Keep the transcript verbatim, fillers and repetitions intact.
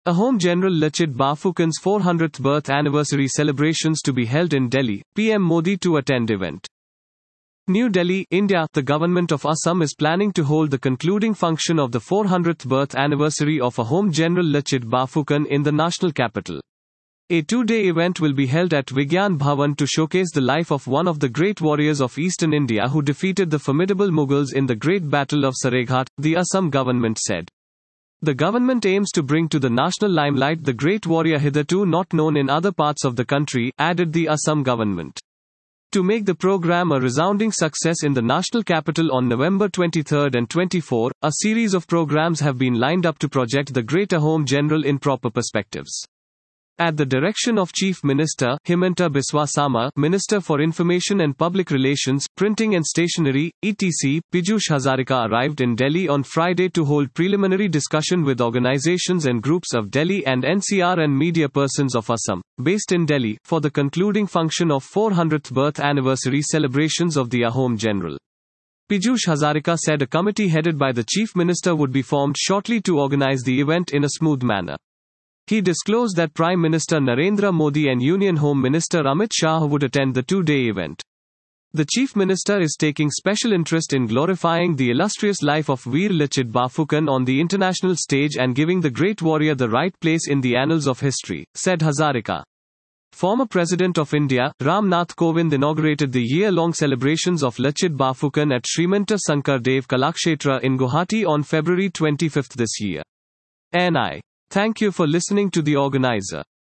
Ahom General Lachit Borphukan's four hundredth birth anniversary celebrations to be held in Delhi, P M Modi to attend event. New Delhi, India. The government of Assam is planning to hold the concluding function of the four hundredth birth anniversary of Ahom General Lachit Borphukan in the national capital. A two-day event will be held at Vigyan Bhavan to showcase the life of one of the great warriors of eastern India who defeated the formidable Mughals in the Great Battle of Saraighat, the Assam government said. The government aims to bring to the national limelight the great warrior hitherto not known in other parts of the country, added the Assam government. To make the program a resounding success in the national capital on November twenty-third and twenty-fourth, a series of programs have been lined up to project the great Ahom General in proper perspectives. At the direction of Chief Minister Himanta Biswa Sarma, Minister for Information and Public Relations, Printing and Stationery, et cetera, Piyush Hazarika arrived in Delhi on Friday to hold preliminary discussion with organizations and groups of Delhi and N C R and media persons of Assam, based in Delhi, for the concluding function of four hundredth birth anniversary celebrations of the Ahom General. Piyush Hazarika said a committee headed by the Chief Minister would be formed shortly to organize the event in a smooth manner. He disclosed that Prime Minister Narendra Modi and Union Home Minister Amit Shah would attend the two-day event. The Chief Minister is taking special interest in glorifying the illustrious life of Veer Lachit Borphukan on the international stage and giving the great warrior the right place in the annals of history, said Hazarika. Former President of India, Ram Nath Kovind inaugurated the year-long celebrations of Lachit Borphukan at Srimanta Sankar Dev Kalakshetra in Guwahati on February twenty-fifth this year. N I Thank you for listening to the organizer.